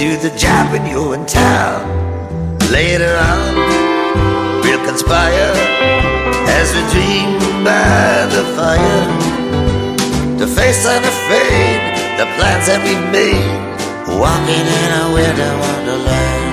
do the job when you're in town. Later on, we'll conspire as we dream by the fire to face unafraid the plans that we made, walking in a winter wonderland.